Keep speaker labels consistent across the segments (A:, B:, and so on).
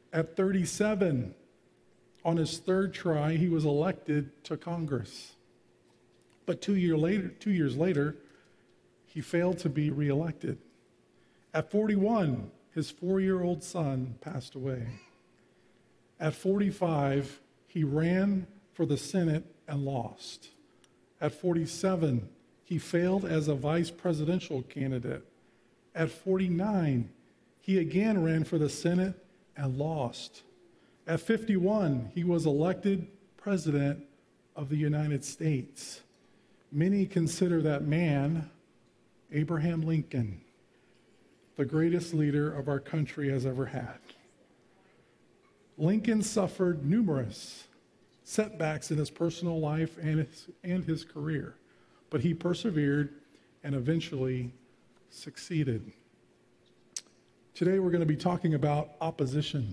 A: At 37, on his third try, he was elected to Congress. But 2 years later, he failed to be reelected. At 41, his 4-year-old son passed away. At 45, he ran for the Senate and lost. At 47, he failed as a vice presidential candidate. At 49, he again ran for the Senate and lost. At 51, he was elected president of the United States. Many consider that man, Abraham Lincoln, the greatest leader of our country has ever had. Lincoln suffered numerous setbacks in his personal life and his career, but he persevered and eventually succeeded. Today we're going to be talking about opposition.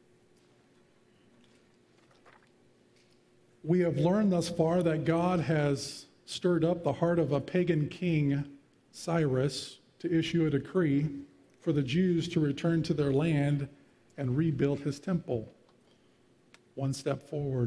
A: We have learned thus far that God has stirred up the heart of a pagan king, Cyrus, to issue a decree for the Jews to return to their land and rebuild his temple. One step forward.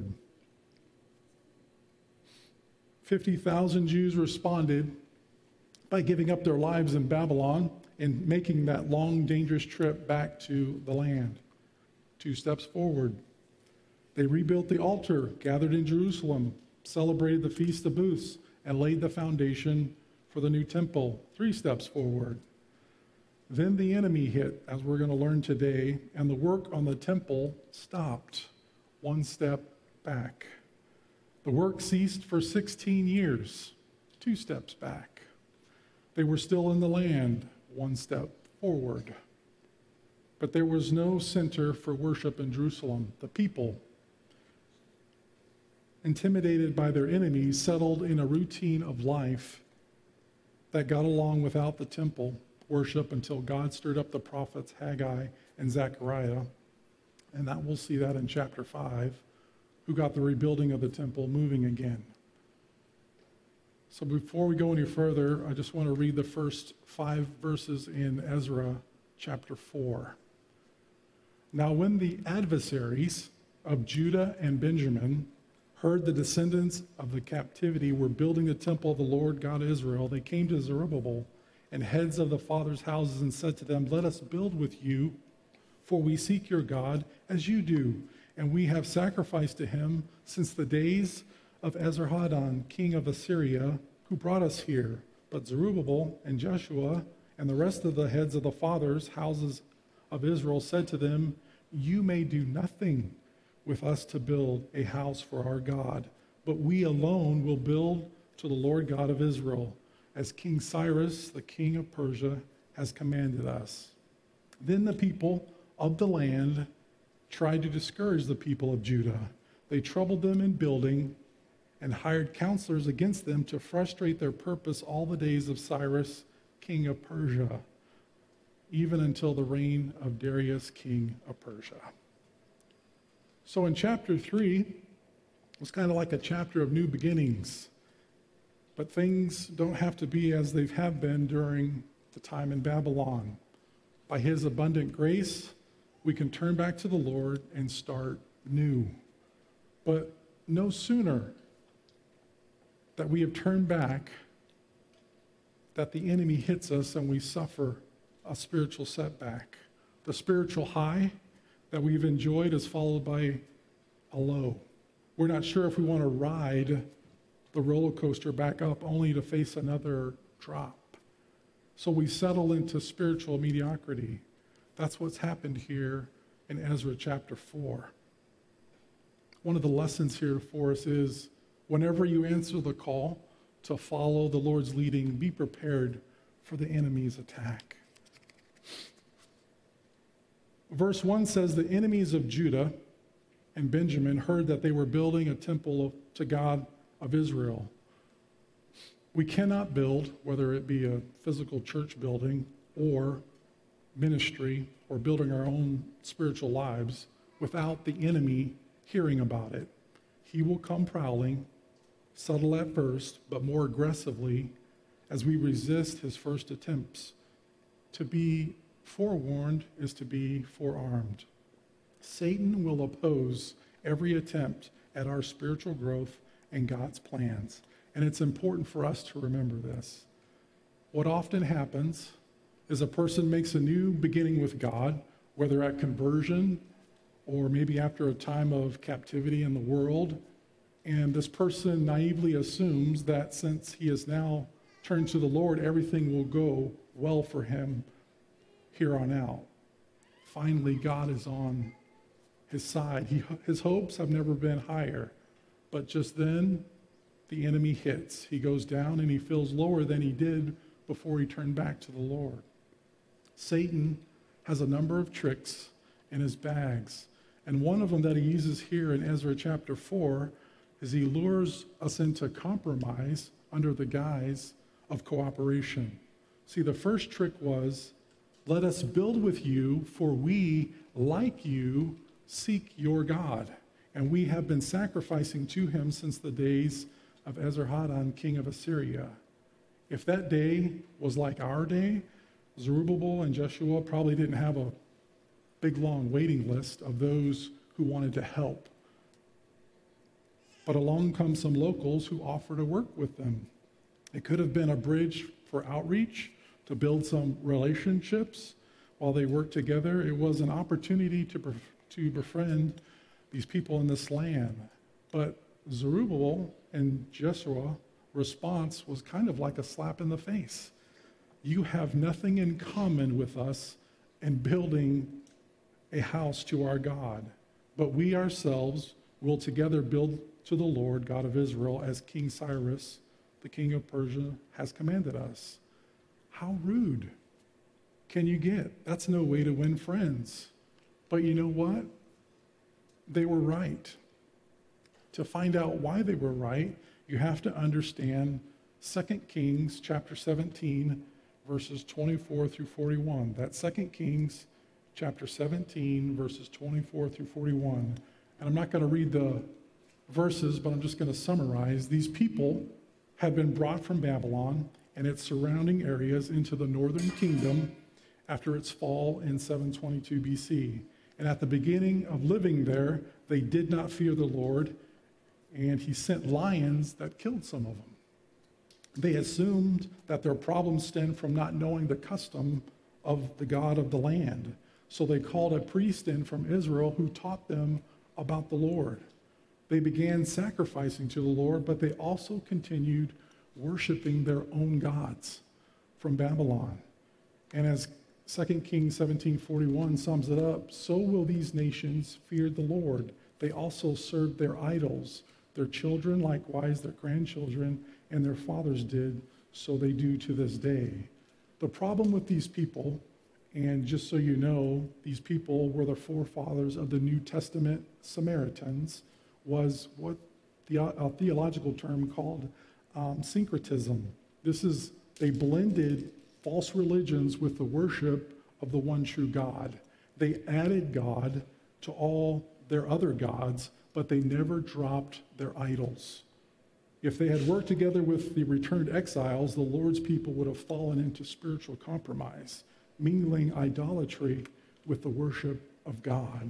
A: 50,000 Jews responded by giving up their lives in Babylon and making that long, dangerous trip back to the land. 2 steps forward. They rebuilt the altar, gathered in Jerusalem, celebrated the Feast of Booths, and laid the foundation for the new temple. 3 steps forward. Then the enemy hit, as we're going to learn today, and the work on the temple stopped. 1 step back. The work ceased for 16 years. 2 steps back. They were still in the land. 1 step forward. But there was no center for worship in Jerusalem. The people, intimidated by their enemies, settled in a routine of life that got along without the temple worship until God stirred up the prophets Haggai and Zechariah, and that we'll see that in chapter 5, who got the rebuilding of the temple moving again. So before we go any further, I just want to read the first 5 verses in Ezra chapter 4. Now when the adversaries of Judah and Benjamin heard the descendants of the captivity were building the temple of the Lord God of Israel, they came to Zerubbabel and heads of the fathers' houses and said to them, "Let us build with you, for we seek your God as you do, and we have sacrificed to him since the days of Esarhaddon, king of Assyria, who brought us here." But Zerubbabel and Joshua and the rest of the heads of the fathers' houses of Israel said to them, "You may do nothing with us to build a house for our God, but we alone will build to the Lord God of Israel, as King Cyrus, the king of Persia, has commanded us." Then the people of the land tried to discourage the people of Judah. They troubled them in building and hired counselors against them to frustrate their purpose all the days of Cyrus, king of Persia, even until the reign of Darius, king of Persia. So in chapter 3, it's kind of like a chapter of new beginnings. But things don't have to be as they have been during the time in Babylon. By his abundant grace, we can turn back to the Lord and start new. But no sooner that we have turned back, that the enemy hits us and we suffer a spiritual setback. The spiritual high that we've enjoyed is followed by a low. We're not sure if we want to ride the roller coaster back up only to face another drop. So we settle into spiritual mediocrity. That's what's happened here in Ezra chapter 4. One of the lessons here for us is whenever you answer the call to follow the Lord's leading, be prepared for the enemy's attack. Verse 1 says, the enemies of Judah and Benjamin heard that they were building a temple to God of Israel. We cannot build, whether it be a physical church building or ministry or building our own spiritual lives, without the enemy hearing about it. He will come prowling, subtle at first, but more aggressively as we resist his first attempts. To be forewarned is to be forearmed. Satan will oppose every attempt at our spiritual growth and God's plans. And it's important for us to remember this. What often happens is a person makes a new beginning with God, whether at conversion or maybe after a time of captivity in the world, and this person naively assumes that since he has now turned to the Lord, everything will go well for him here on out. Finally, God is on his side. His hopes have never been higher, but just then the enemy hits. He goes down and he feels lower than he did before he turned back to the Lord. Satan has a number of tricks in his bags, and one of them that he uses here in Ezra chapter 4 is he lures us into compromise under the guise of cooperation. See, the first trick was, let us build with you, for we, like you, seek your God. And we have been sacrificing to him since the days of Esarhaddon, king of Assyria. If that day was like our day, Zerubbabel and Jeshua probably didn't have a big, long waiting list of those who wanted to help. But along come some locals who offer to work with them. It could have been a bridge for outreach, to build some relationships while they worked together. It was an opportunity to befriend these people in this land. But Zerubbabel and Jeshua's response was kind of like a slap in the face. You have nothing in common with us in building a house to our God, but we ourselves will together build to the Lord, God of Israel, as King Cyrus, the king of Persia, has commanded us. How rude can you get? That's no way to win friends. But you know what? They were right. To find out why they were right, you have to understand 2 Kings chapter 17, verses 24 through 41. That's 2 Kings chapter 17, verses 24 through 41. And I'm not going to read the verses, but I'm just going to summarize. These people had been brought from Babylon and its surrounding areas into the northern kingdom after its fall in 722 BC. And at the beginning of living there, they did not fear the Lord, and he sent lions that killed some of them. They assumed that their problems stemmed from not knowing the custom of the God of the land. So they called a priest in from Israel who taught them about the Lord. They began sacrificing to the Lord, but they also continued worshiping their own gods from Babylon. And as 2 Kings 17:41 sums it up, so will these nations fear the Lord. They also served their idols. Their children, likewise, their grandchildren, and their fathers did, so they do to this day. The problem with these people, and just so you know, these people were the forefathers of the New Testament Samaritans, was what a theological term called syncretism. They blended false religions with the worship of the one true God. They added God to all their other gods, but they never dropped their idols. If they had worked together with the returned exiles, the Lord's people would have fallen into spiritual compromise, mingling idolatry with the worship of God.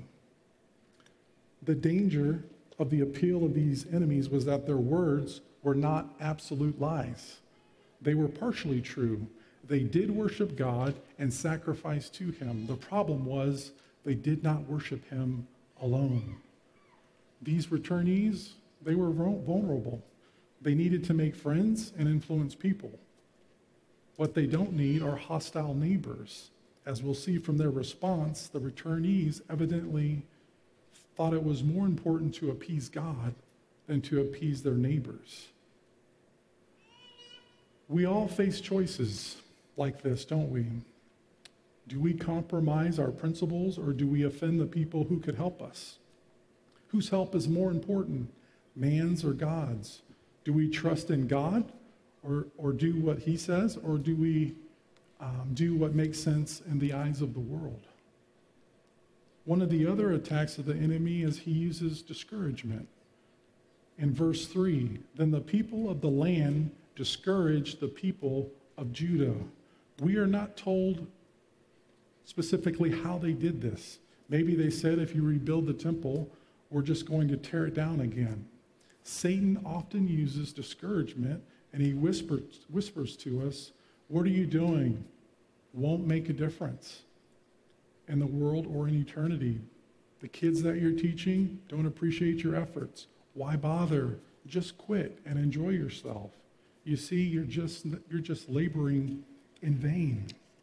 A: The danger of the appeal of these enemies was that their words were not absolute lies. They were partially true. They did worship God and sacrifice to him. The problem was they did not worship him alone. These returnees, they were vulnerable. They needed to make friends and influence people. What they don't need are hostile neighbors. As we'll see from their response, the returnees evidently thought it was more important to appease God than to appease their neighbors. We all face choices like this, don't we? Do we compromise our principles, or do we offend the people who could help us? Whose help is more important, man's or God's? Do we trust in God or do what he says, or do we do what makes sense in the eyes of the world? One of the other attacks of the enemy is he uses discouragement. In verse 3, then the people of the land discouraged the people of Judah. We are not told specifically how they did this, Maybe they said, if you rebuild the temple, we're just going to tear it down again. Satan often uses discouragement, and he whispers to us, what are you doing? Won't make a difference in the world or in eternity. The kids that you're teaching don't appreciate your efforts. Why bother? Just quit and enjoy yourself. You see, you're just laboring in vain.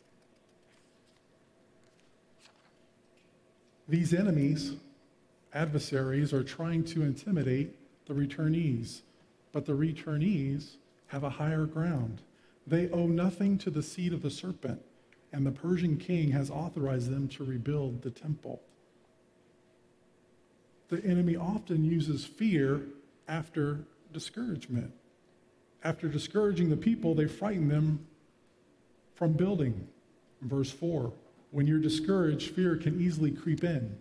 A: These enemies, adversaries, are trying to intimidate the returnees, but the returnees have a higher ground. They owe nothing to the seed of the serpent, and the Persian king has authorized them to rebuild the temple. The enemy often uses fear after discouragement. After discouraging the people, they frighten them from building. Verse 4, when you're discouraged, fear can easily creep in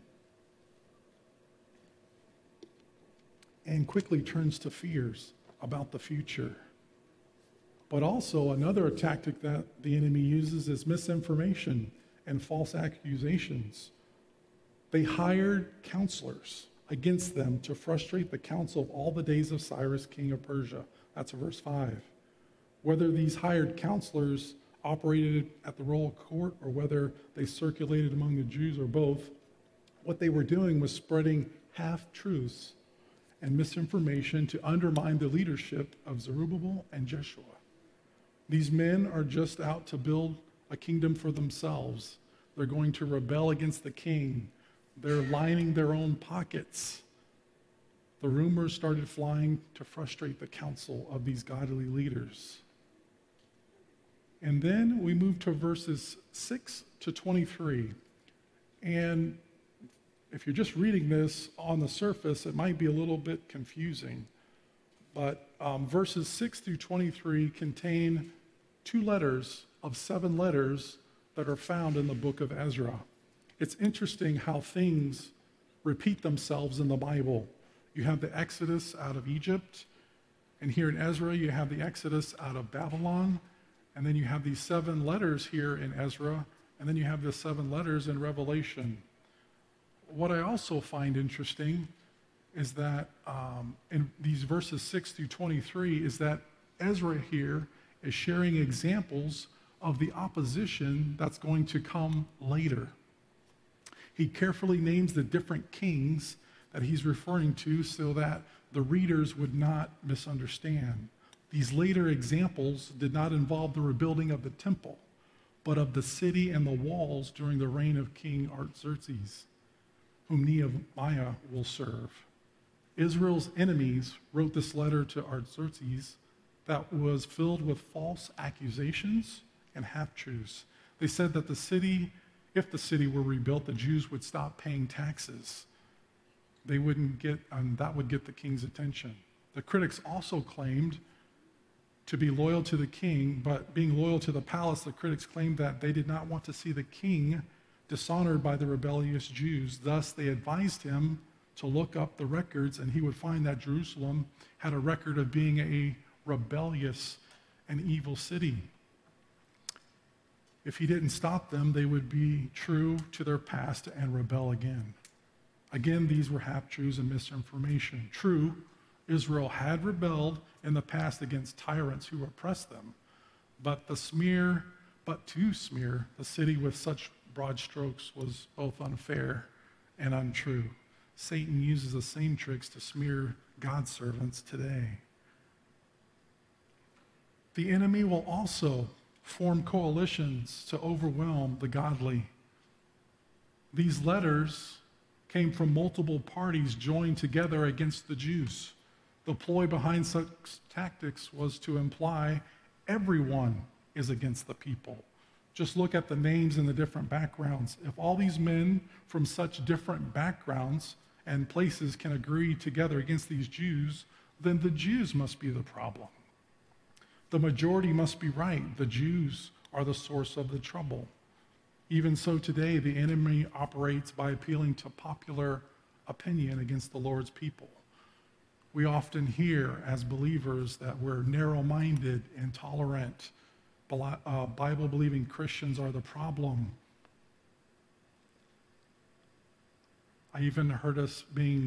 A: and quickly turns to fears about the future. But also another tactic that the enemy uses is misinformation and false accusations. They hired counselors against them to frustrate the counsel of all the days of Cyrus, king of Persia. That's verse 5. Whether these hired counselors operated at the royal court or whether they circulated among the Jews or both, what they were doing was spreading half-truths and misinformation to undermine the leadership of Zerubbabel and Jeshua. These men are just out to build a kingdom for themselves. They're going to rebel against the king. They're lining their own pockets. The rumors started flying to frustrate the counsel of these godly leaders. And then we move to verses 6 to 23. And if you're just reading this on the surface, it might be a little bit confusing. But verses 6 through 23 contain 2 letters of 7 letters that are found in the book of Ezra. It's interesting how things repeat themselves in the Bible. You have the Exodus out of Egypt, and here in Ezra you have the Exodus out of Babylon, and then you have these 7 letters here in Ezra, and then you have the 7 letters in Revelation. What I also find interesting is that in these verses 6 through 23 is that Ezra here is sharing examples of the opposition that's going to come later. He carefully names the different kings that he's referring to so that the readers would not misunderstand. These later examples did not involve the rebuilding of the temple, but of the city and the walls during the reign of King Artaxerxes, whom Nehemiah will serve. Israel's enemies wrote this letter to Artaxerxes that was filled with false accusations and half-truths. They said that if the city were rebuilt, the Jews would stop paying taxes. They wouldn't get, and that would get the king's attention. The critics also claimed to be loyal to the king, but being loyal to the palace, the critics claimed that they did not want to see the king dishonored by the rebellious Jews. Thus, they advised him to look up the records, and he would find that Jerusalem had a record of being a rebellious and evil city. If he didn't stop them, they would be true to their past and rebel again. Again, these were half-truths and misinformation. True, Israel had rebelled in the past against tyrants who oppressed them, but to smear the city with such broad strokes was both unfair and untrue. Satan uses the same tricks to smear God's servants today. The enemy will also form coalitions to overwhelm the godly. These letters came from multiple parties joined together against the Jews. The ploy behind such tactics was to imply everyone is against the people. Just look at the names and the different backgrounds. If all these men from such different backgrounds and places can agree together against these Jews, then the Jews must be the problem. The majority must be right. The Jews are the source of the trouble. Even so today, the enemy operates by appealing to popular opinion against the Lord's people. We often hear as believers that we're narrow-minded, intolerant, Bible-believing Christians are the problem. I even heard us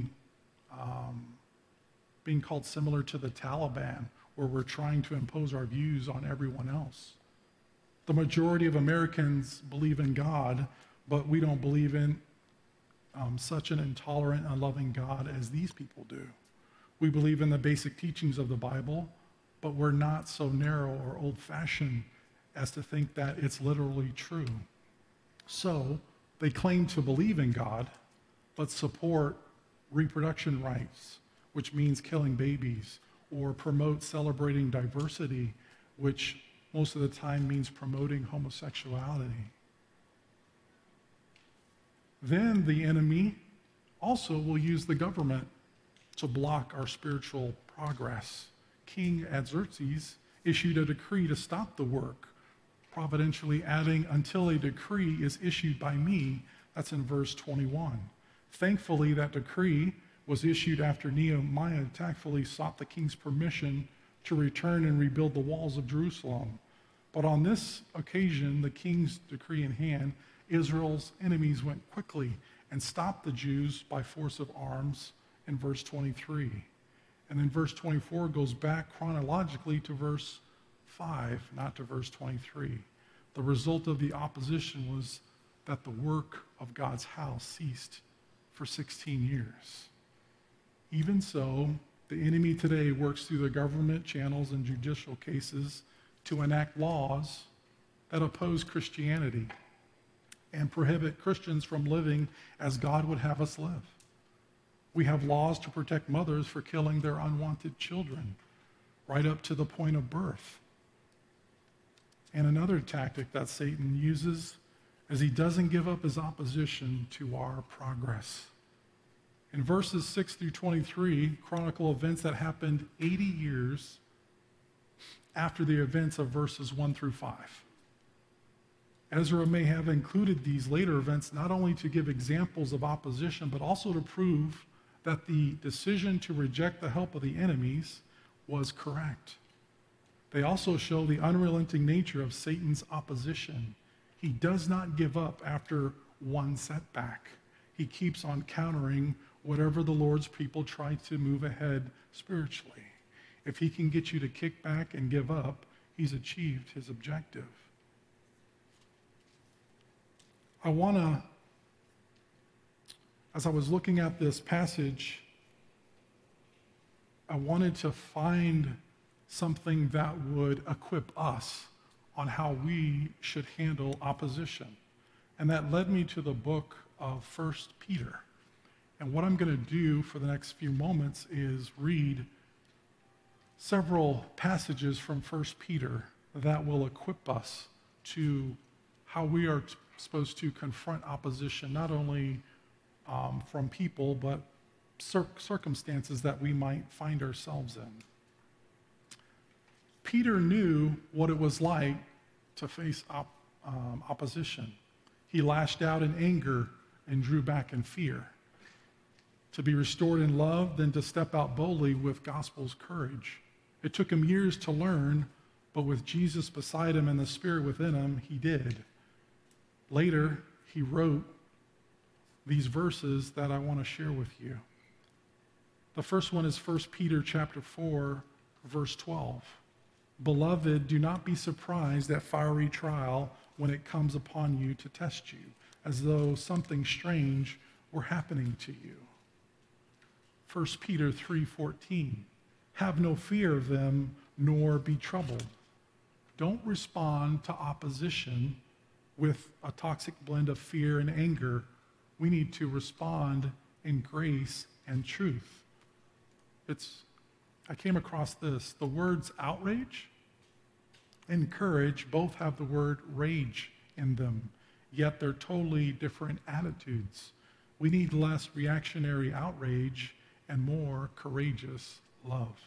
A: being called similar to the Taliban, where we're trying to impose our views on everyone else. The majority of Americans believe in God, but we don't believe in such an intolerant, unloving God as these people do. We believe in the basic teachings of the Bible, but we're not so narrow or old-fashioned as to think that it's literally true. So they claim to believe in God, but support reproduction rights, which means killing babies, or promote celebrating diversity, which most of the time means promoting homosexuality. Then the enemy also will use the government to block our spiritual progress. King Xerxes issued a decree to stop the work, providentially adding, "until a decree is issued by me." That's in verse 21. Thankfully, that decree was issued after Nehemiah tactfully sought the king's permission to return and rebuild the walls of Jerusalem. But on this occasion, the king's decree in hand, Israel's enemies went quickly and stopped the Jews by force of arms in verse 23. And then verse 24 goes back chronologically to verse 5, not to verse 23. The result of the opposition was that the work of God's house ceased for 16 years. Even so, the enemy today works through the government channels and judicial cases to enact laws that oppose Christianity and prohibit Christians from living as God would have us live. We have laws to protect mothers for killing their unwanted children, right up to the point of birth. And another tactic that Satan uses is he doesn't give up his opposition to our progress. In verses 6 through 23, chronicle events that happened 80 years after the events of verses 1 through 5. Ezra may have included these later events not only to give examples of opposition, but also to prove that the decision to reject the help of the enemies was correct. They also show the unrelenting nature of Satan's opposition. He does not give up after one setback. He keeps on countering whatever the Lord's people try to move ahead spiritually. If he can get you to kick back and give up, he's achieved his objective. As I was looking at this passage, I wanted to find something that would equip us on how we should handle opposition. And that led me to the book of 1 Peter. And what I'm going to do for the next few moments is read several passages from 1 Peter that will equip us to how we are supposed to confront opposition, not only from people, but circumstances that we might find ourselves in. Peter knew what it was like to face opposition. He lashed out in anger and drew back in fear. To be restored in love, then to step out boldly with gospel's courage. It took him years to learn, but with Jesus beside him and the Spirit within him, he did. Later, he wrote these verses that I want to share with you. The first one is 1 Peter chapter 4, verse 12. Beloved, do not be surprised at fiery trial when it comes upon you to test you, as though something strange were happening to you. 1 Peter 3:14. Have no fear of them, nor be troubled. Don't respond to opposition with a toxic blend of fear and anger. We need to respond in grace and truth. I came across this. The words outrage and courage both have the word rage in them, yet they're totally different attitudes. We need less reactionary outrage and more courageous love.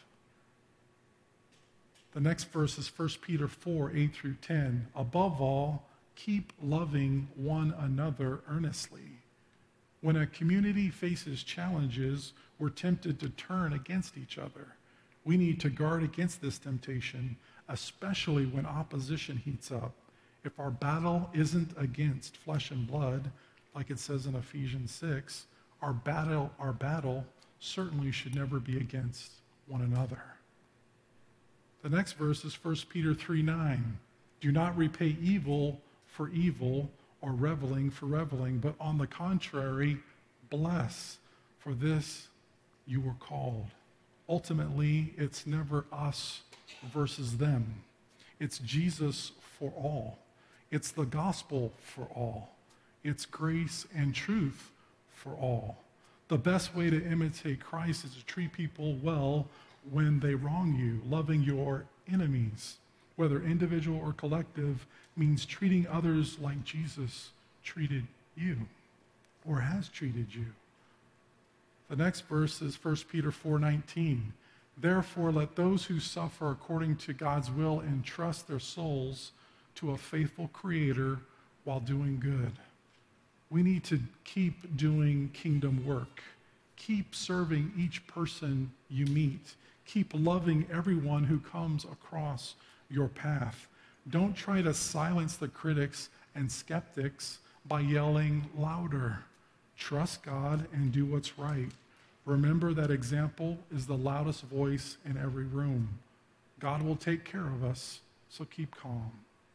A: The next verse is 1 Peter 4, 8 through 10. Above all, keep loving one another earnestly. When a community faces challenges, we're tempted to turn against each other. We need to guard against this temptation, especially when opposition heats up. If our battle isn't against flesh and blood, like it says in Ephesians 6, our battle certainly should never be against one another. The next verse is 1 Peter 3:9. Do not repay evil for evil or reveling for reveling, but on the contrary, bless, for this you were called. Ultimately, it's never us versus them. It's Jesus for all. It's the gospel for all. It's grace and truth for all. The best way to imitate Christ is to treat people well when they wrong you. Loving your enemies, whether individual or collective, means treating others like Jesus treated you or has treated you. The next verse is 1 Peter 4:19. Therefore, let those who suffer according to God's will entrust their souls to a faithful Creator while doing good. We need to keep doing kingdom work. Keep serving each person you meet. Keep loving everyone who comes across your path. Don't try to silence the critics and skeptics by yelling louder. Trust God and do what's right. Remember that example is the loudest voice in every room. God will take care of us, so keep calm.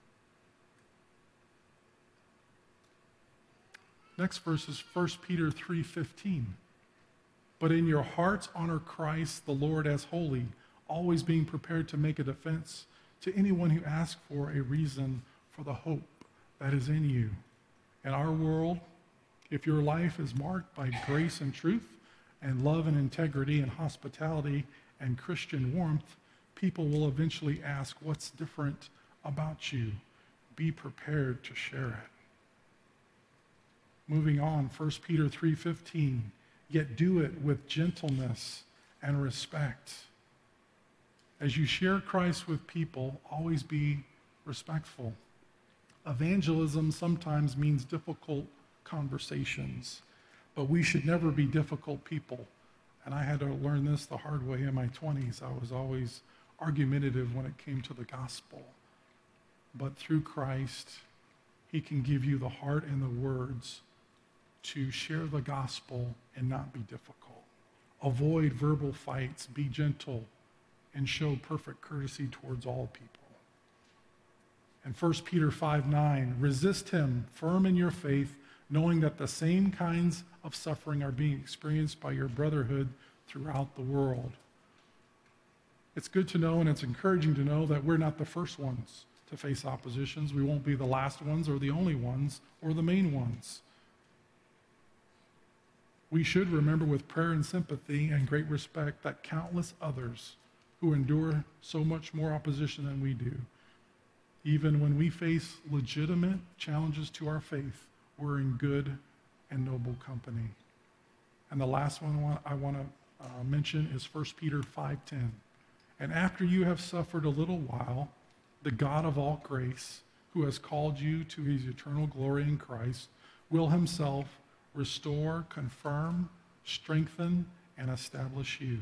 A: Next verse is 1 Peter 3:15. But in your hearts honor Christ the Lord as holy, always being prepared to make a defense to anyone who asks for a reason for the hope that is in you. In our world, if your life is marked by grace and truth and love and integrity and hospitality and Christian warmth, people will eventually ask, what's different about you? Be prepared to share it. Moving on, 1 Peter 3:15, yet do it with gentleness and respect. As you share Christ with people, always be respectful. Evangelism sometimes means difficult conversations, but we should never be difficult people. And I had to learn this the hard way in my 20s. I was always argumentative when it came to the gospel. But through Christ, he can give you the heart and the words to share the gospel and not be difficult. Avoid verbal fights, be gentle, and show perfect courtesy towards all people. And 1 Peter 5:9, resist him, firm in your faith, knowing that the same kinds of suffering are being experienced by your brotherhood throughout the world. It's good to know and it's encouraging to know that we're not the first ones to face oppositions. We won't be the last ones or the only ones or the main ones. We should remember with prayer and sympathy and great respect that countless others who endure so much more opposition than we do, even when we face legitimate challenges to our faith, we're in good and noble company. And the last one I want to mention is 1 Peter 5:10. And after you have suffered a little while, the God of all grace, who has called you to his eternal glory in Christ, will himself restore, confirm, strengthen, and establish you.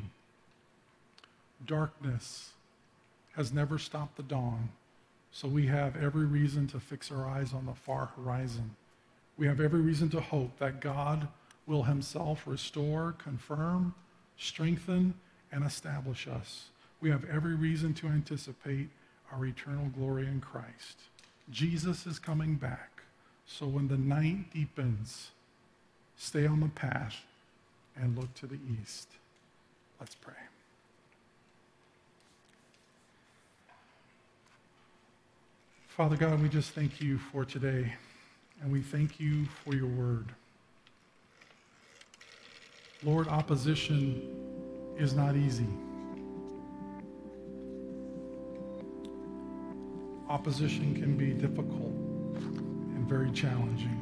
A: Darkness has never stopped the dawn, so we have every reason to fix our eyes on the far horizon. We have every reason to hope that God will himself restore, confirm, strengthen, and establish us. We have every reason to anticipate our eternal glory in Christ. Jesus is coming back, so when the night deepens, stay on the path and look to the east. Let's pray. Father God, we just thank you for today, and we thank you for your word. Lord, opposition is not easy. Opposition can be difficult and very challenging.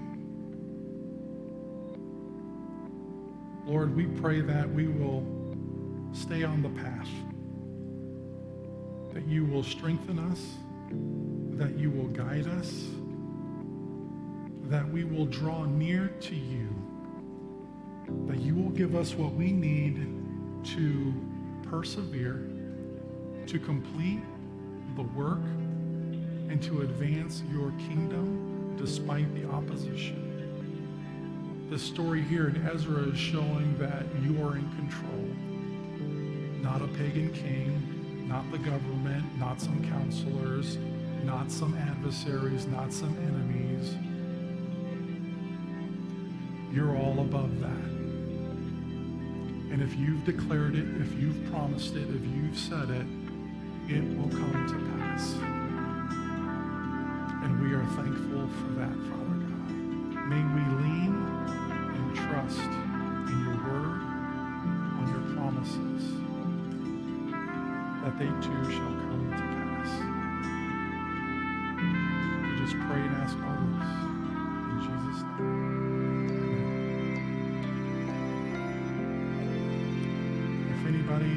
A: Lord, we pray that we will stay on the path, that you will strengthen us, that you will guide us, that we will draw near to you, that you will give us what we need to persevere, to complete the work, and to advance your kingdom despite the opposition. The story here in Ezra is showing that you are in control. Not a pagan king, not the government, not some counselors, not some adversaries, not some enemies. You're all above that. And if you've declared it, if you've promised it, if you've said it, it will come to pass. And we are thankful for that, Father God. May we lean and trust in your word, on your promises, that they too shall come.